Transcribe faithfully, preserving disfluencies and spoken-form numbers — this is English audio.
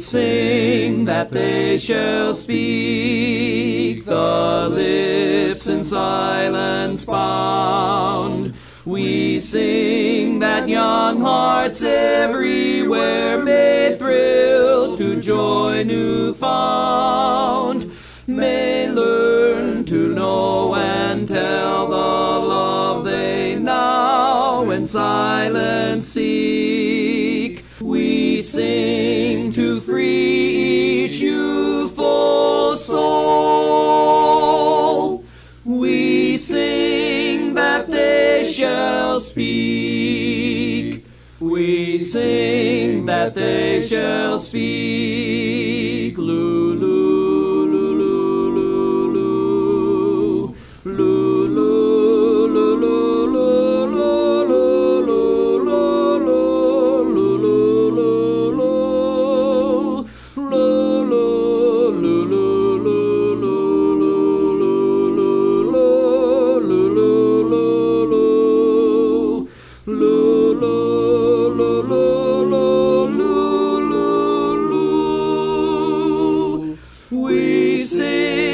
sing that they shall speak, the lips in silence bound. We sing that young hearts everywhere may thrill to joy new found, may learn to know and tell the love they now in silence seek. We sing to free each youthful soul. We sing that they shall speak. We sing that they shall speak. Lulu. We sing